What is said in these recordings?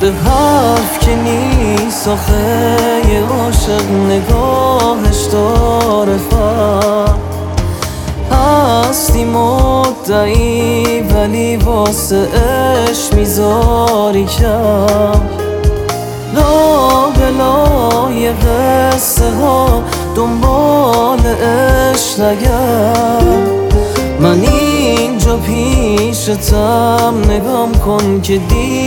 حرف که نیست آخه یه عاشق نگاهش داره هستی مدعی ولی واسه عشق میذاری کم لا بلای قصه ها دنبال عشق نگم من اینجا پیشتم نگام کن که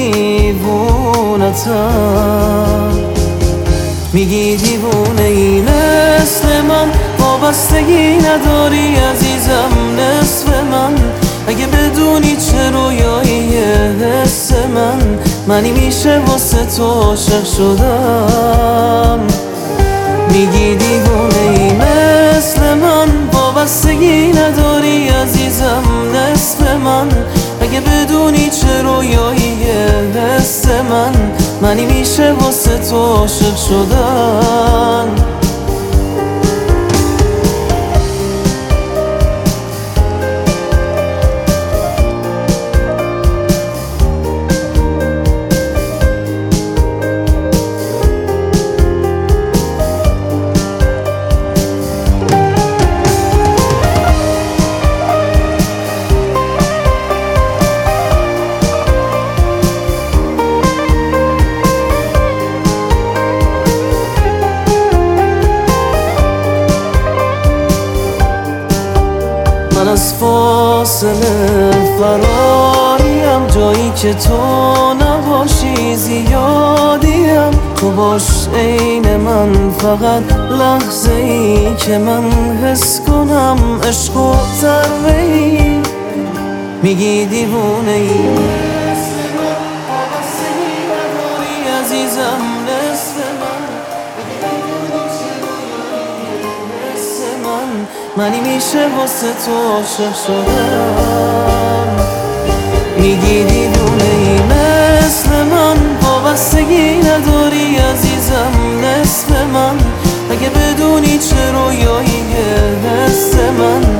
دیوونتم میگی دیوونه ای مثل من وابستگی نداری عزیزم نصف من اگه بدونی چه رویایی حس منی میشه واسه تو عاشق شدم میگی دیوونه ای مثل من وابستگی نداری عزیزم نصف من اگه بدونی چه رویایی حس منی میشه واسه تو عاشق شدم من از فاصله فراریم جایی که تو نباشی زیادیم تو باش عین من فقط لحظه ای که من حس کنم عشق و ضربه ای میگی دیوونه ای عزیزم نصف منی میشه واسه تو عاشق شدم میگی دیوونه ای مثل من وابستگی نداری عزیزم نصف من اگه بدونی چه رویایی حس